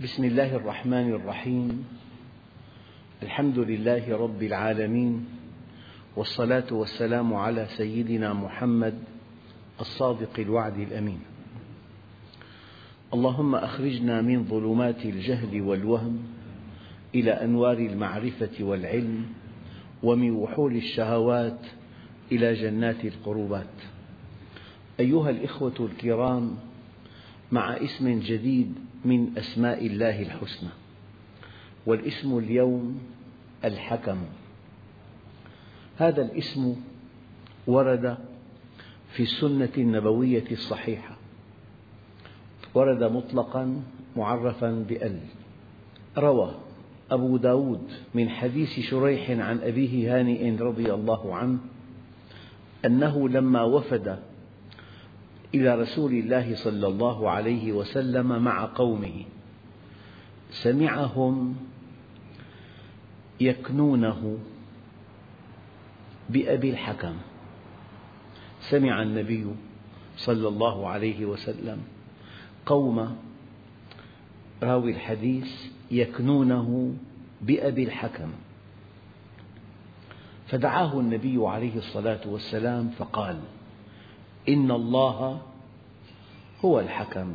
بسم الله الرحمن الرحيم. الحمد لله رب العالمين، والصلاة والسلام على سيدنا محمد الصادق الوعد الأمين. اللهم أخرجنا من ظلمات الجهل والوهم إلى أنوار المعرفة والعلم، ومن وحول الشهوات إلى جنات القربات. أيها الإخوة الكرام، مع اسم جديد من أسماء الله الحسنى، والاسم اليوم الحكم. هذا الاسم ورد في السنة النبوية الصحيحة، ورد مطلقا معرفا بأل. روى أبو داود من حديث شريح عن أبيه هانئ رضي الله عنه أنه لما وفد إلى رسول الله صلى الله عليه وسلم مع قومه سمعهم يكنونه بأبي الحكم. سمع النبي صلى الله عليه وسلم قوم راوي الحديث يكنونه بأبي الحكم، فدعاه النبي عليه الصلاة والسلام فقال: إن الله هو الحكم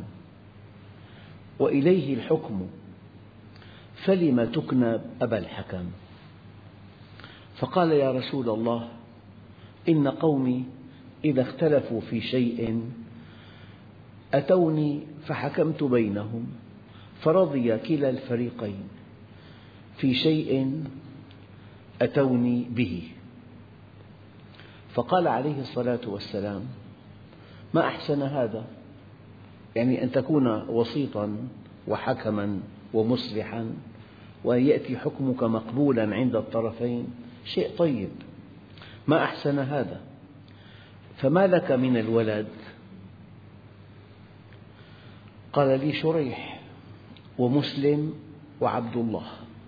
وإليه الحكم، فلم تكنى أبا الحكم؟ فقال: يا رسول الله، إن قومي إذا اختلفوا في شيء أتوني فحكمت بينهم، فرضي كلا الفريقين في شيء أتوني به. فقال عليه الصلاة والسلام: ما أحسن هذا، يعني أن تكون وسيطا وحكما ومصلحا، وأن يأتي حكمك مقبولا عند الطرفين، شيء طيب. ما أحسن هذا، فما لك من الولد؟ قال: لي شريح ومسلم وعبد الله.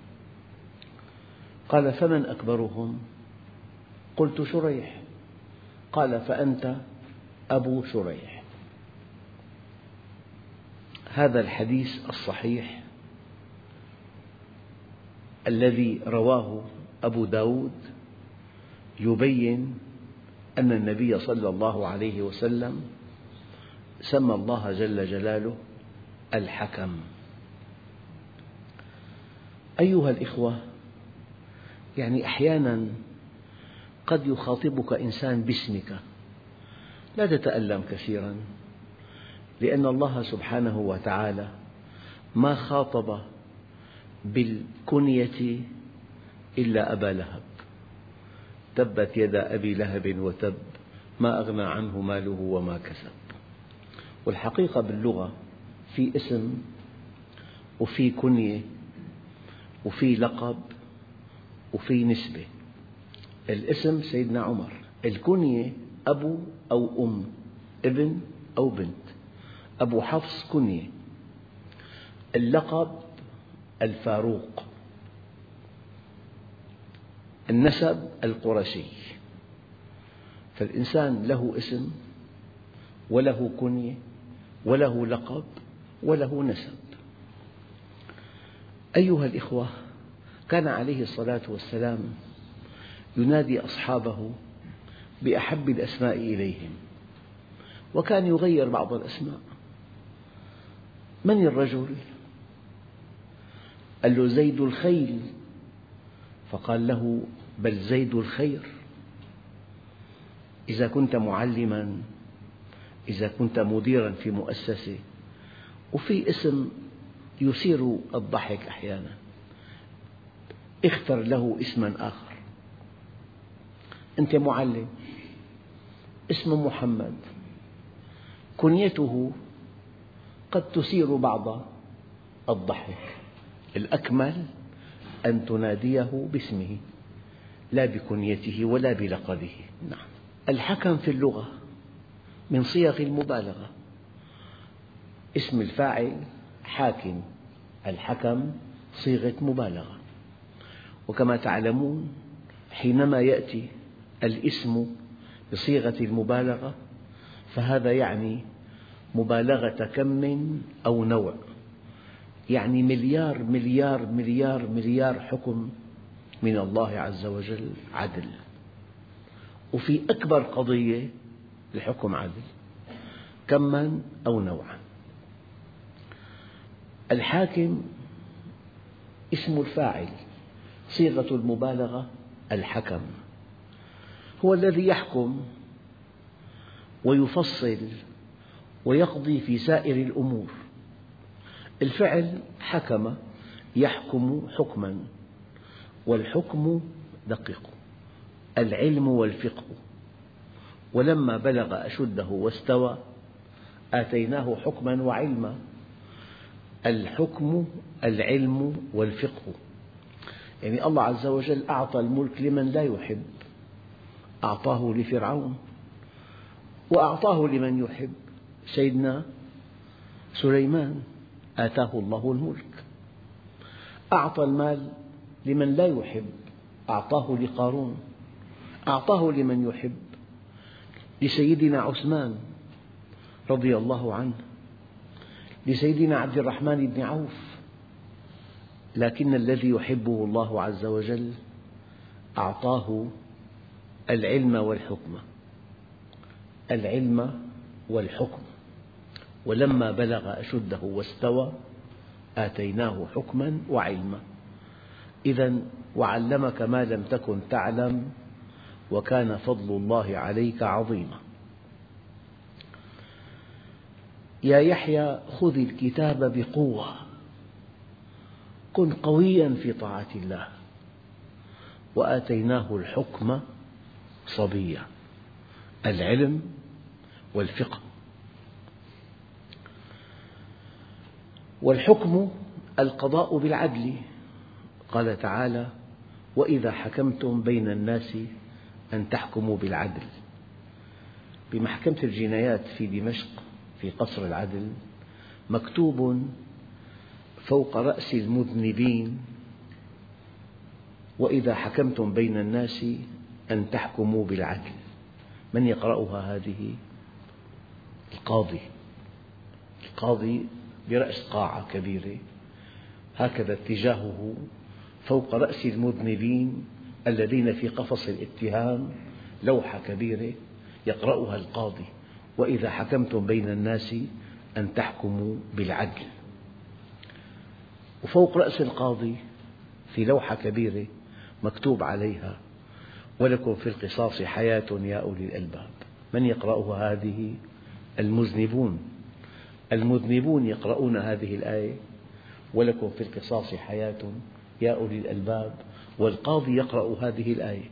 قال: فمن أكبرهم؟ قلت: شريح. قال: فأنت أبو شريح. هذا الحديث الصحيح الذي رواه أبو داود يبين أن النبي صلى الله عليه وسلم سمى الله جل جلاله الحكم. أيها الإخوة، يعني أحيانا قد يخاطبك إنسان باسمك، لا تتألم كثيرا، لأن الله سبحانه وتعالى ما خاطب بالكنية إلا أبا لهب: تبت يدا أبي لهب وتب، ما أغنى عنه ماله وما كسب. والحقيقة باللغة في اسم وفي كنية وفي لقب وفي نسبة. الاسم سيدنا عمر، الكنية أبو أو أم، ابن أو بنت. أبو حفص كنية، اللقب الفاروق، النسب القرشي. فالإنسان له اسم وله كنية وله لقب وله نسب. أيها الإخوة، كان عليه الصلاة والسلام ينادي أصحابه بأحب الأسماء إليهم، وكان يغير بعض الأسماء. من الرجل؟ قال له: زيد الخيل. فقال له: بل زيد الخير. إذا كنت معلما، إذا كنت مديرا في مؤسسة، وفي اسم يثير الضحك أحيانا، اختر له اسما آخر. أنت معلم، اسمه محمد، كنيته قد تثير بعض الضحك. الأكمل أن تناديه باسمه لا بكنيته ولا بلقبه. نعم. الحكم في اللغة من صيغ المبالغة، اسم الفاعل حاكم، الحكم صيغة مبالغة. وكما تعلمون، حينما يأتي الاسم بصيغة المبالغة فهذا يعني مبالغة كم أو نوع، يعني مليار مليار مليار مليار حكم من الله عز وجل عدل، وفي أكبر قضية الحكم عدل، كماً أو نوعاً. الحاكم اسم الفاعل، صيغة المبالغة الحكم، هو الذي يحكم ويفصل ويقضي في سائر الأمور. الفعل حكم يحكم حكماً، والحكم دقيق، العلم والفقه. ولما بلغ أشده واستوى آتيناه حكما وعلما. الحكم العلم والفقه، يعني الله عز وجل أعطى الملك لمن لا يحب، أعطاه لفرعون وأعطاه لمن يحب. سيدنا سليمان آتاه الله الملك، أعطى المال لمن لا يحب، أعطاه لقارون، أعطاه لمن يحب، لسيدنا عثمان رضي الله عنه، لسيدنا عبد الرحمن بن عوف. لكن الذي يحبه الله عز وجل أعطاه العلم والحكم، العلم والحكم. ولما بلغ أشده واستوى آتيناه حكما وعلما. إذن وعلمك ما لم تكن تعلم وكان فضل الله عليك عظيما. يا يحيى خذ الكتاب بقوة، كن قويا في طاعة الله. وآتيناه الحكم صبيا، العلم والفقه. والحكم القضاء بالعدل، قال تعالى: وإذا حكمتم بين الناس أن تحكموا بالعدل. بمحكمة الجنايات في دمشق في قصر العدل مكتوب فوق رأس المذنبين: وإذا حكمتم بين الناس أن تحكموا بالعدل. من يقرأها هذه؟ القاضي. القاضي برأس قاعة كبيرة، هكذا اتجاهه فوق رأس المذنبين الذين في قفص الاتهام، لوحة كبيرة يقرأها القاضي: وإذا حكمتم بين الناس أن تحكموا بالعدل. وفوق رأس القاضي في لوحة كبيرة مكتوب عليها: ولكم في القصاص حياة يا أولي الألباب. من يقرأها هذه؟ المذنبون. المذنبون يقرؤون هذه الآية: ولكم في القصاص حياة يا أولي الألباب. والقاضي يقرأ هذه الآية.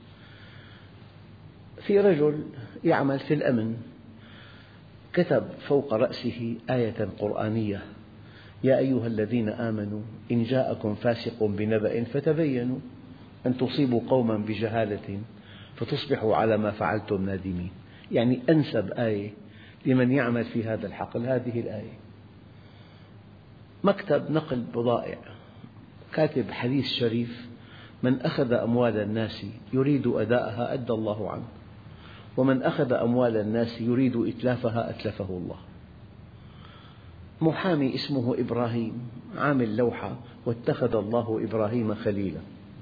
في رجل يعمل في الأمن كتب فوق رأسه آية قرآنية: يا أيها الذين آمنوا إن جاءكم فاسق بنبأ فتبينوا أن تصيبوا قوما بجهالة فتصبحوا على ما فعلتم نادمين. يعني أنسب آية لمن يعمل في هذا الحقل هذه الآية. مكتب نقل بضائع كاتب حديث شريف: من أخذ أموال الناس يريد أداءها أدى الله عنه، ومن أخذ أموال الناس يريد إتلافها أتلفه الله. محامي اسمه إبراهيم عامل لوحة: واتخذ الله إبراهيم خليلا.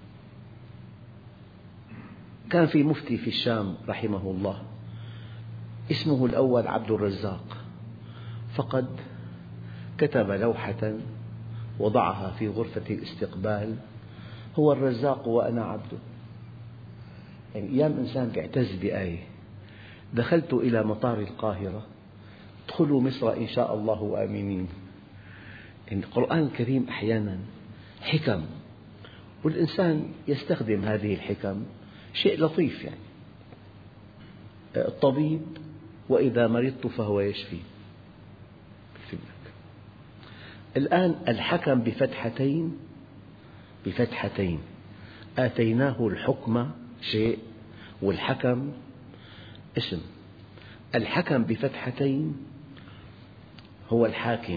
كان في مفتي في الشام رحمه الله اسمه الأول عبد الرزاق، فقد كتب لوحة وضعها في غرفة الاستقبال: هو الرزاق وأنا عبده. يعني أيام إنسان يعتز بآية: دخلت إلى مطار القاهرة، ادخلوا مصر إن شاء الله آمنين. يعني القرآن الكريم أحيانا حكم، والإنسان يستخدم هذه الحكم شيء لطيف. يعني الطبيب: وإذا مرضت فهو يشفي. الآن الحكم بفتحتين، آتيناه الحكم شيء والحكم اسم. الحكم بفتحتين هو الحاكم،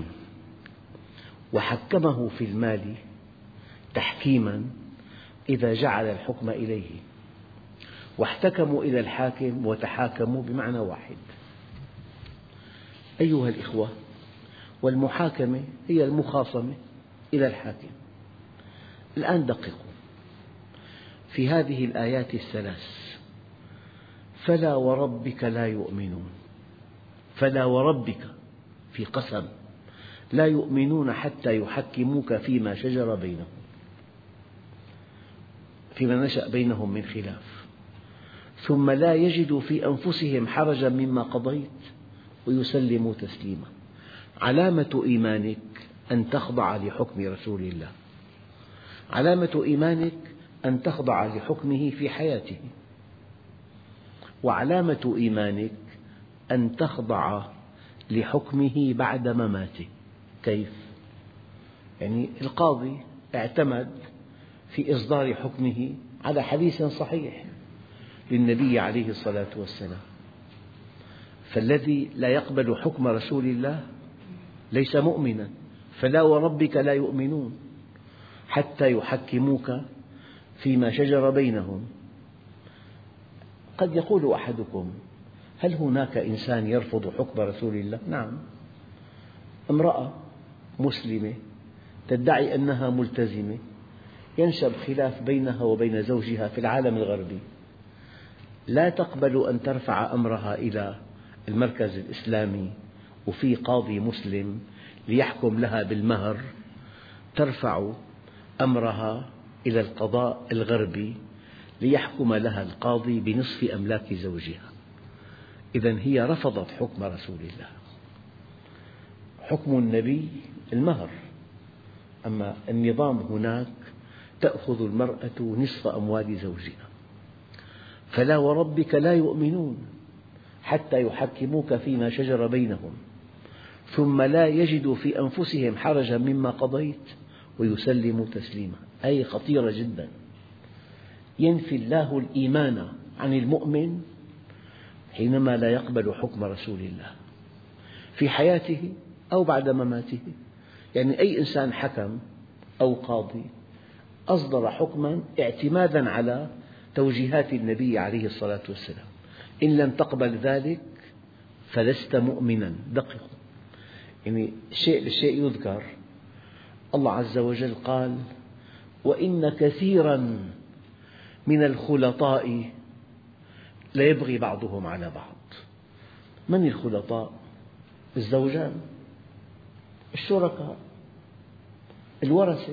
وحكمه في المال تحكيما إذا جعل الحكم إليه، واحتكموا إلى الحاكم وتحاكموا بمعنى واحد. أيها الإخوة، والمحاكمة هي المخاصمة. إلى الحاكم. الآن دققوا في هذه الآيات الثلاث: فلا وربك لا يؤمنون، فلا وربك في قسم، لا يؤمنون حتى يحكموك فيما شجر بينهم، فيما نشأ بينهم من خلاف، ثم لا يجدوا في أنفسهم حرجا مما قضيت ويسلموا تسليما. علامة إيمانك أن تخضع لحكم رسول الله، علامة إيمانك أن تخضع لحكمه في حياته، وعلامة إيمانك أن تخضع لحكمه بعد مماته. كيف؟ يعني القاضي اعتمد في إصدار حكمه على حديث صحيح للنبي عليه الصلاة والسلام، فالذي لا يقبل حكم رسول الله ليس مؤمنا. فلا وربك لا يؤمنون حتى يحكموك فيما شجر بينهم. قد يقول أحدكم: هل هناك إنسان يرفض حكم رسول الله؟ نعم، امرأة مسلمة تدعي أنها ملتزمة، ينشب خلاف بينها وبين زوجها في العالم الغربي، لا تقبل أن ترفع أمرها إلى المركز الإسلامي وفي قاضي مسلم ليحكم لها بالمهر، ترفع أمرها إلى القضاء الغربي ليحكم لها القاضي بنصف أملاك زوجها. إذن هي رفضت حكم رسول الله. حكم النبي المهر، أما النظام هناك تأخذ المرأة نصف أموال زوجها. فلا وربك لا يؤمنون حتى يحكموك فيما شجر بينهم ثم لا يجدوا في أنفسهم حرجا مما قضيت ويسلموا تسليما. آية خطيرة جدا. ينفي الله الإيمان عن المؤمن حينما لا يقبل حكم رسول الله في حياته أو بعد مماته. يعني أي إنسان حكم أو قاضي أصدر حكما اعتمادا على توجيهات النبي عليه الصلاة والسلام، إن لم تقبل ذلك فلست مؤمنا. دققوا، يعني شيء بالشيء يذكر. الله عز وجل قال: وإن كثيرا من الخلطاء ليبغي بعضهم على بعض. من الخلطاء؟ الزوجان، الشركاء، الورثة،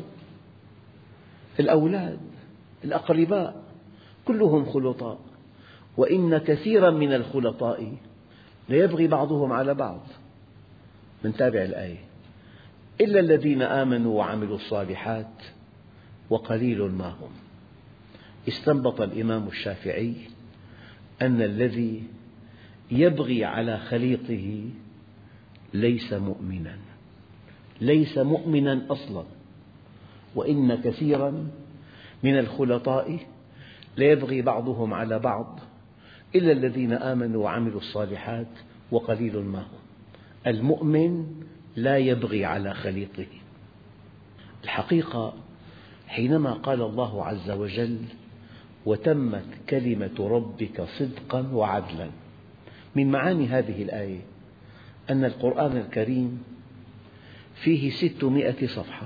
الأولاد، الأقرباء، كلهم خلطاء. وإن كثيرا من الخلطاء ليبغي بعضهم على بعض. نتابع الآية: إلا الذين آمنوا وعملوا الصالحات وقليل ما هم. استنبط الإمام الشافعي أن الذي يبغي على خليقه ليس مؤمنا، ليس مؤمنا أصلا. وإن كثيرا من الخلطاء ليبغي بعضهم على بعض إلا الذين آمنوا وعملوا الصالحات وقليل ما هم. المؤمن لا يبغي على خليقه. الحقيقة حينما قال الله عز وجل: وتمت كلمة ربك صدقا وعدلا، من معاني هذه الآية أن القرآن الكريم فيه 600 صفحة،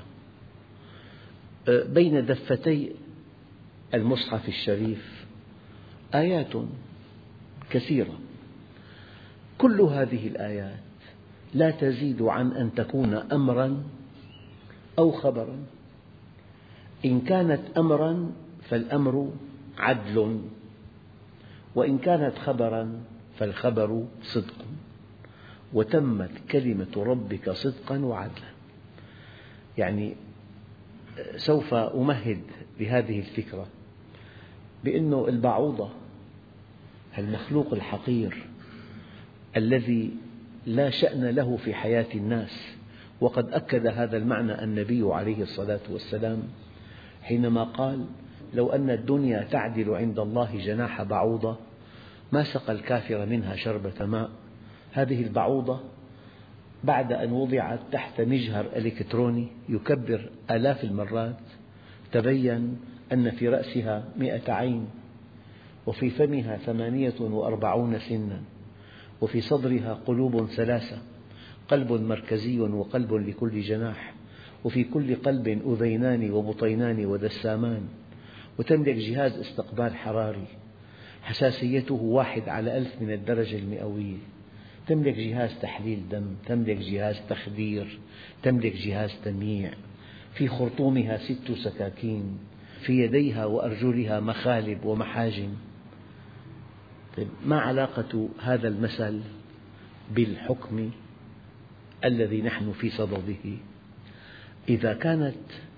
بين دفتي المصحف الشريف آيات كثيرة. كل هذه الآيات لا تزيد عن أن تكون أمرا أو خبرا. إن كانت أمرا فالأمر عدل، وإن كانت خبرا فالخبر صدق. وتمت كلمة ربك صدقا وعدلا. يعني سوف أمهد لهذه الفكرة بأن البعوضة، المخلوق الحقير الذي لا شأن له في حياة الناس، وقد أكد هذا المعنى النبي عليه الصلاة والسلام حينما قال: لو أن الدنيا تعدل عند الله جناح بعوضة ما سقى الكافر منها شربة ماء. هذه البعوضة بعد أن وضعت تحت مجهر إلكتروني يكبر آلاف المرات، تبين أن في رأسها 100 عين، وفي فمها 48 سنا، وفي صدرها قلوب 3، قلب مركزي وقلب لكل جناح، وفي كل قلب أذينان وبطينان ودسامان، وتملك جهاز استقبال حراري حساسيته 1/1000 من الدرجة المئوية، تملك جهاز تحليل دم، تملك جهاز تخدير، تملك جهاز تمييع، في خرطومها 6 سكاكين، في يديها وأرجلها مخالب ومحاجم. طيب ما علاقة هذا المثل بالحكم الذي نحن في صدده؟ إذا كانت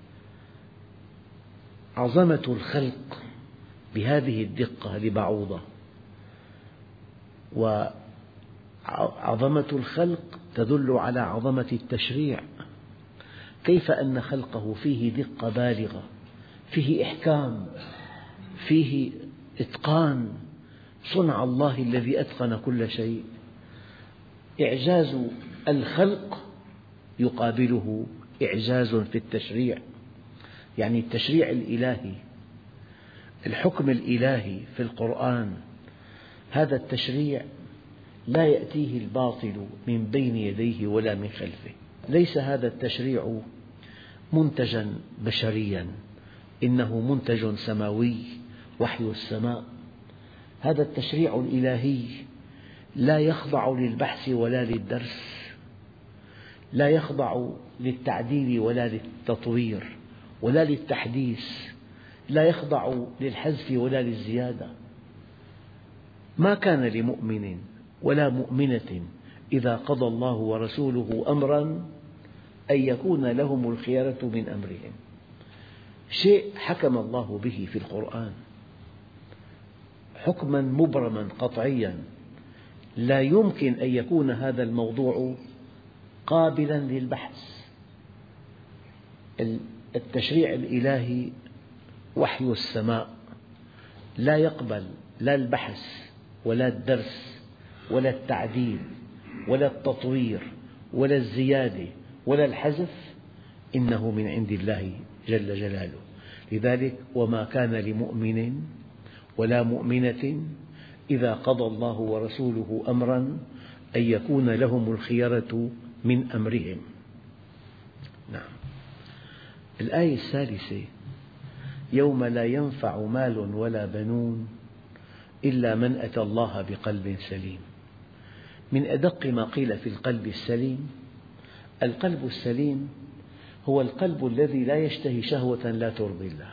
عظمة الخلق بهذه الدقة لبعوضة، وعظمة الخلق تدل على عظمة التشريع، كيف أن خلقه فيه دقة بالغة، فيه إحكام، فيه إتقان، صنع الله الذي أتقن كل شيء. إعجاز الخلق يقابله إعجاز في التشريع، يعني التشريع الإلهي، الحكم الإلهي في القرآن، هذا التشريع لا يأتيه الباطل من بين يديه ولا من خلفه. ليس هذا التشريع منتجا بشريا، إنه منتج سماوي، وحي السماء. هذا التشريع الإلهي لا يخضع للبحث ولا للدرس، لا يخضع للتعديل ولا للتطوير ولا للتحديث، لا يخضع للحذف ولا للزيادة. ما كان لمؤمن ولا مؤمنة إذا قضى الله ورسوله أمرا أن يكون لهم الخيرة من أمرهم. شيء حكم الله به في القرآن حكما مبرما قطعيا، لا يمكن أن يكون هذا الموضوع قابلا للبحث. التشريع الإلهي وحي السماء، لا يقبل لا البحث ولا الدرس ولا التعديل ولا التطوير ولا الزيادة ولا الحذف، إنه من عند الله جل جلاله. لذلك وما كان لمؤمن ولا مؤمنة إذا قضى الله ورسوله أمرا أن يكون لهم الخيرة من أمرهم. نعم. الآية الثالثة: يوم لا ينفع مال ولا بنون إلا من أتى الله بقلب سليم. من أدق ما قيل في القلب السليم، القلب السليم هو القلب الذي لا يشتهي شهوة لا ترضي الله.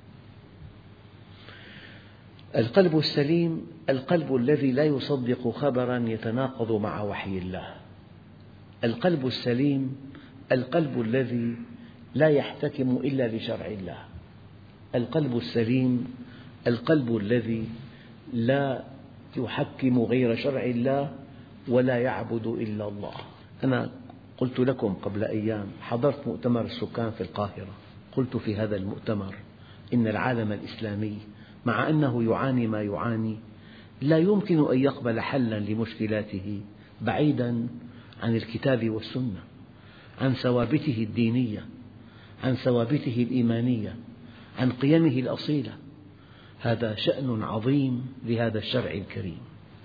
القلب السليم القلب الذي لا يصدق خبرا يتناقض مع وحي الله. القلب السليم القلب الذي لا يحتكم إلا لشرع الله. القلب السليم القلب الذي لا يحكم غير شرع الله ولا يعبد إلا الله. أنا قلت لكم قبل أيام، حضرت مؤتمر السكان في القاهرة، قلت في هذا المؤتمر إن العالم الإسلامي مع أنه يعاني ما يعاني لا يمكن أن يقبل حلا لمشكلاته بعيدا عن الكتاب والسنة، عن ثوابته الدينية، عن ثوابته الإيمانية، عن قيمه الأصيلة. هذا شأن عظيم لهذا الشرع الكريم.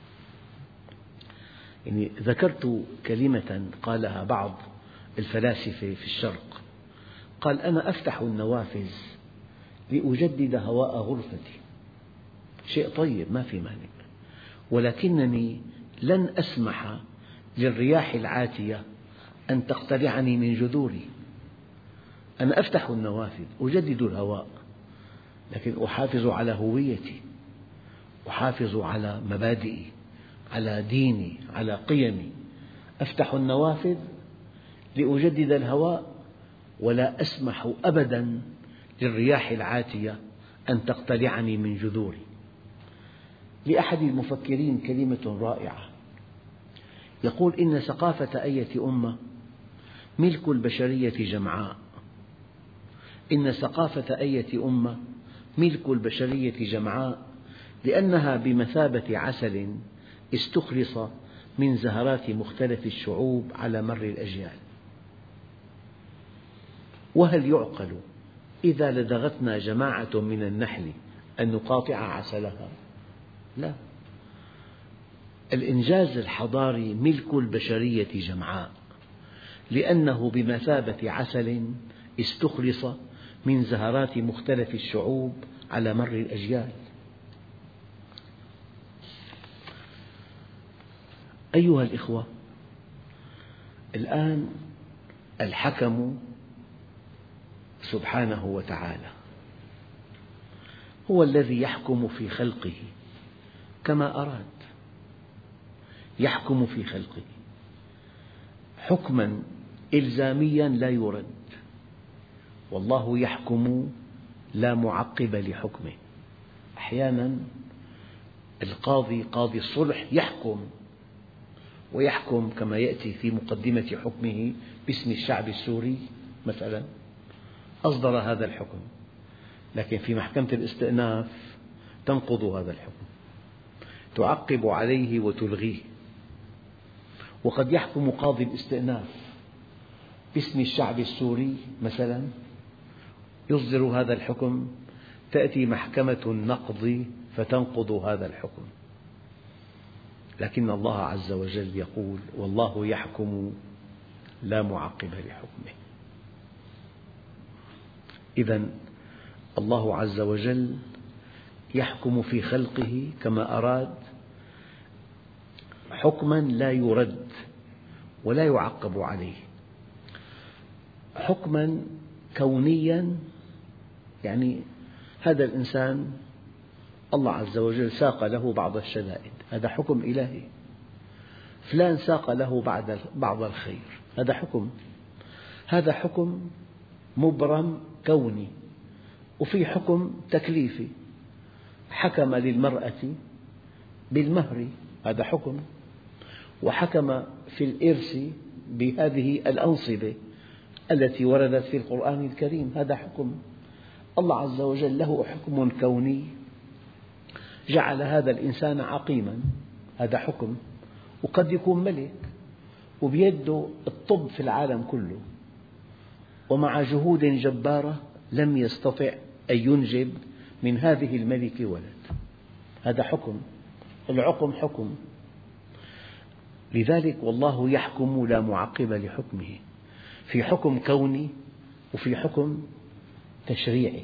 يعني ذكرت كلمة قالها بعض الفلاسفة في الشرق، قال: أنا أفتح النوافذ لأجدد هواء غرفتي، شيء طيب ما في مانع، ولكنني لن أسمح للرياح العاتية أن تقتلعني من جذوري. أنا أفتح النوافذ أجدد الهواء، لكن أحافظ على هويتي، أحافظ على مبادئي، على ديني، على قيمي. أفتح النوافذ لأجدد الهواء، ولا أسمح أبدا للرياح العاتية أن تقتلعني من جذوري. لأحد المفكرين كلمة رائعة، يقول: إن ثقافة أية أمة ملك البشرية جمعاء. إن ثقافة أية أمة ملك البشرية جمعاء، لأنها بمثابة عسل استخلص من زهرات مختلف الشعوب على مر الأجيال. وهل يعقل إذا لدغتنا جماعة من النحل أن نقاطع عسلها؟ لا. الإنجاز الحضاري ملك البشرية جمعاء، لأنه بمثابة عسل استخلص من زهرات مختلف الشعوب على مر الأجيال. أيها الإخوة، الآن الحكم سبحانه وتعالى هو الذي يحكم في خلقه كما أراد، يحكم في خلقه حكما إلزاميا لا يرد، والله يحكم لا معقب لحكمه. أحيانا قاضي الصلح يحكم، ويحكم كما يأتي في مقدمة حكمه باسم الشعب السوري مثلا، أصدر هذا الحكم، لكن في محكمة الاستئناف تنقض هذا الحكم، تعقب عليه وتلغيه. وقد يحكم قاضي الاستئناف باسم الشعب السوري مثلا، يصدر هذا الحكم، تأتي محكمة النقض فتنقض هذا الحكم. لكن الله عز وجل يقول: والله يحكم لا معقب لحكمه. إذن الله عز وجل يحكم في خلقه كما أراد حكما لا يرد ولا يعقب عليه، حكما كونيا، يعني هذا الإنسان الله عز وجل ساق له بعض الشدائد، هذا حكم إلهي. فلان ساق له بعض الخير، هذا حكم مبرم كوني. وفي حكم تكليفي، حكم للمرأة بالمهر، هذا حكم، وحكم في الإرث بهذه الأنصبة التي وردت في القرآن الكريم، هذا حكم. الله عز وجل له حكم كوني، جعل هذا الإنسان عقيما، هذا حكم. وقد يكون ملك وبيده الطب في العالم كله، ومع جهود جبارة لم يستطع أن ينجب من هذه الملكة ولد، هذا حكم. العقم حكم. لذلك والله يحكم لا معقب لحكمه، في حكم كوني وفي حكم تشريعي.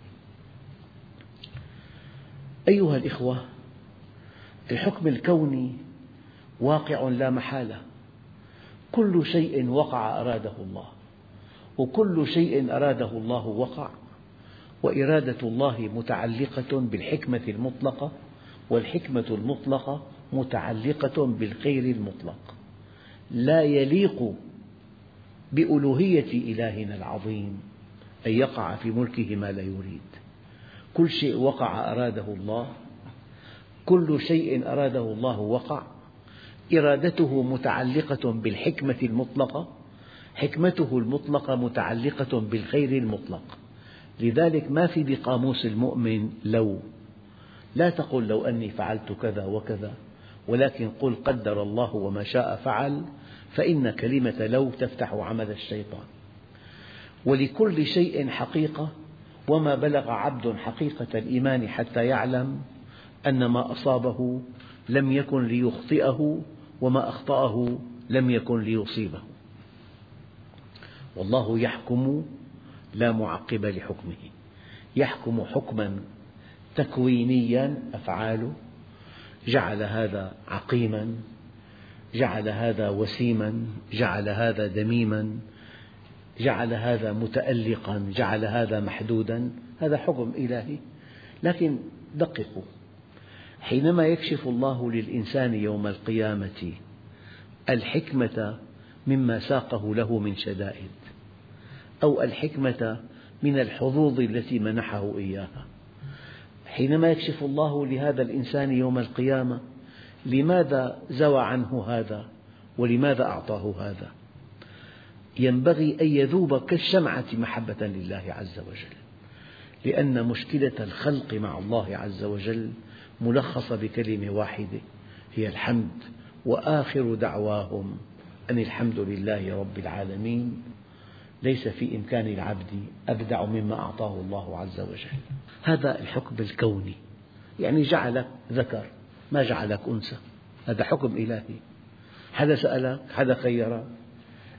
أيها الإخوة، الحكم الكوني واقع لا محالة، كل شيء وقع أراده الله، وكل شيء أراده الله وقع، وإرادة الله متعلقة بالحكمة المطلقة، والحكمة المطلقة متعلقة بالخير المطلق. لا يليق بألوهية إلهنا العظيم أن يقع في ملكه ما لا يريد. كل شيء وقع أراده الله، كل شيء أراده الله وقع، إرادته متعلقة بالحكمة المطلقة، حكمته المطلقة متعلقة بالخير المطلق. لذلك ما في بقاموس المؤمن لو، لا تقل لو أني فعلت كذا وكذا، ولكن قل قدر الله وما شاء فعل، فإن كلمة لو تفتح عمل الشيطان. ولكل شيء حقيقة، وما بلغ عبد حقيقة الإيمان حتى يعلم أن ما أصابه لم يكن ليخطئه، وما أخطأه لم يكن ليصيبه. والله يحكم لا معقب لحكمه، يحكم حكما تكوينيا، أفعاله، جعل هذا عقيما، جعل هذا وسيما، جعل هذا دميما، جعل هذا متألقا، جعل هذا محدودا، هذا حكم إلهي. لكن دققوا، حينما يكشف الله للإنسان يوم القيامة الحكمة مما ساقه له من شدائد، أو الحكمة من الحظوظ التي منحه إياها، حينما يكشف الله لهذا الإنسان يوم القيامة لماذا زوى عنه هذا ولماذا أعطاه هذا، ينبغي أن يذوب كالشمعة محبة لله عز وجل، لأن مشكلة الخلق مع الله عز وجل ملخصة بكلمة واحدة، هي الحمد. وآخر دعواهم أن الحمد لله رب العالمين. ليس في إمكان العبد أبدع مما أعطاه الله عز وجل. هذا الحكم الكوني، يعني جعلك ذكر ما جعلك أنثى، هذا حكم إلهي. حدا سألك، حدا خيرك،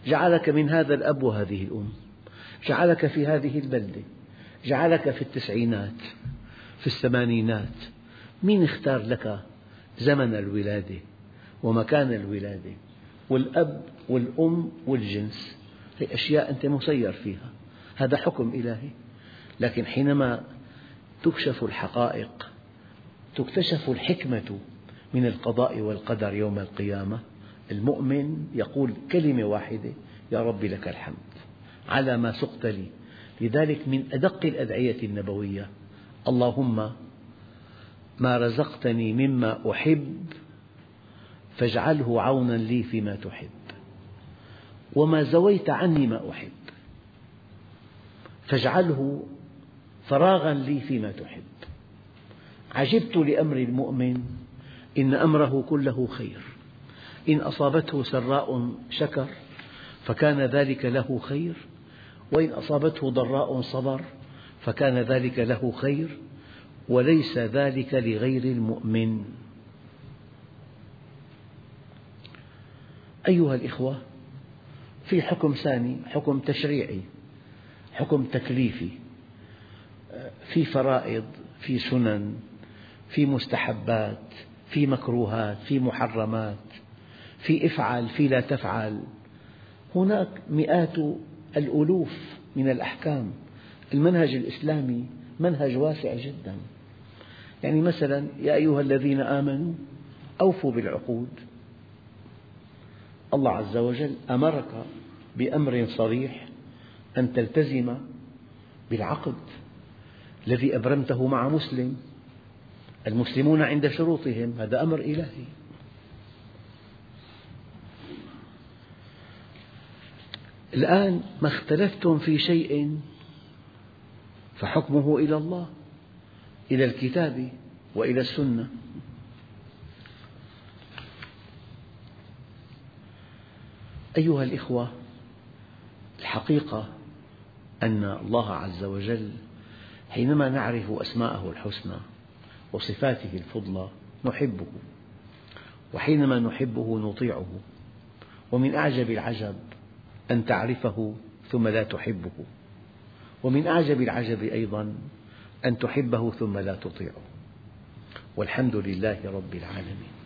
جعلك من هذا الأب وهذه الأم، جعلك في هذه البلدة، جعلك في التسعينات، في الثمانينات. مين اختار لك زمن الولادة ومكان الولادة والأب والأم والجنس؟ هي أشياء أنت مسير فيها، هذا حكم إلهي. لكن حينما تكشف الحقائق، تكتشف الحكمة من القضاء والقدر يوم القيامة، المؤمن يقول كلمة واحدة: يا رب لك الحمد على ما سقت لي. لذلك من أدق الأدعية النبوية: اللهم ما رزقتني مما أحب فاجعله عونا لي فيما تحب، وما زويت عني ما أحب فاجعله فراغا لي فيما تحب. عجبت لأمر المؤمن إن أمره كله خير، إن أصابته سراء شكر فكان ذلك له خير، وإن أصابته ضراء صبر فكان ذلك له خير، وليس ذلك لغير المؤمن. أيها الإخوة، في حكم ثاني، حكم تشريعي، حكم تكليفي، في فرائض، في سنن، في مستحبات، في مكروهات، في محرمات، في افعل، في لا تفعل. هناك مئات الألوف من الأحكام. المنهج الإسلامي منهج واسع جدا. يعني مثلا: يا أيها الذين آمنوا أوفوا بالعقود. الله عز وجل أمرك بأمر صريح أن تلتزم بالعقد الذي أبرمته مع مسلم. المسلمون عند شروطهم، هذا أمر إلهي. الآن ما اختلفتم في شيء فحكمه إلى الله، إلى الكتاب وإلى السنة. أيها الإخوة، الحقيقة أن الله عز وجل حينما نعرف أسماءه الحسنى وصفاته الفضلى نحبه، وحينما نحبه نطيعه. ومن أعجب العجب أن تعرفه ثم لا تحبه، ومن أعجب العجب أيضا أن تحبه ثم لا تطيعه. والحمد لله رب العالمين.